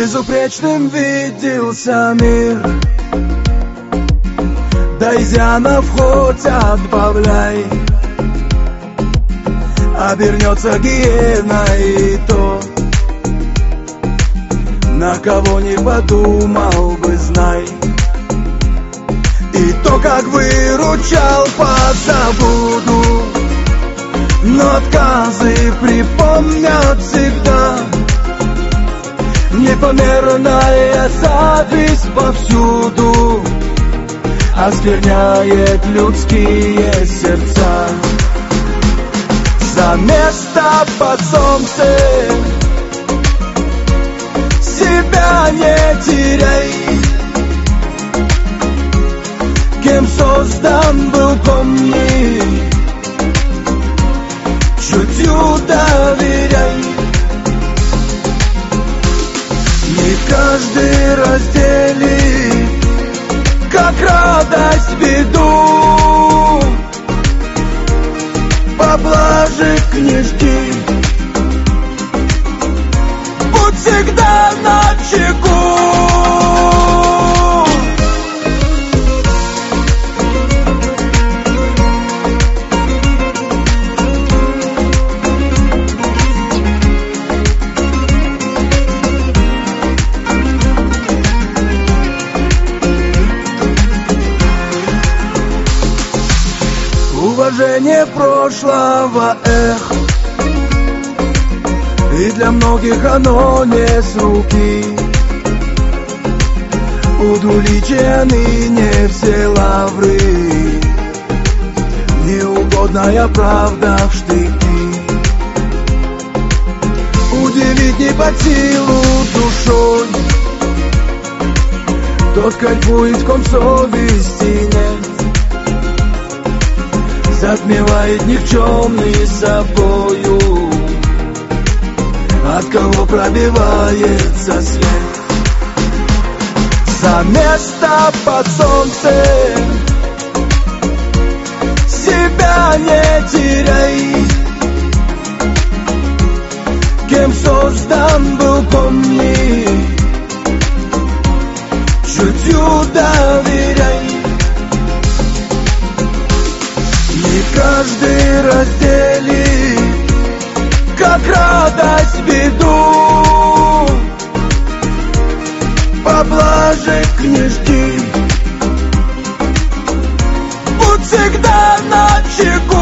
Безупречным виделся мир, да изъянов хоть отбавляй. Обернется гиеной тот, на кого не подумал бы, знай. И то, как выручал, позабуду, но отказы припомнят всегда. Непомерная зависть повсюду оскверняет людские сердца. За место под солнцем себя не теряй. Кем создан был, помни, чутью доверяй. Не каждый разделит, как радость, беду. Поблажек не жди, будь всегда начеку. Уважение прошлого, эх, и для многих оно не с руки. У двуличия ныне все лавры, неугодная правда в штыки. Удивить не под силу душой тот кайфует, в ком совести нет. Затмевает никчемный собою, от кого пробивается свет. За место под солнцем себя не теряй. Кем создан был, помни, чутью доверяй. Не каждый разделит, как радость, беду. Поблажек не жди, будь всегда начеку.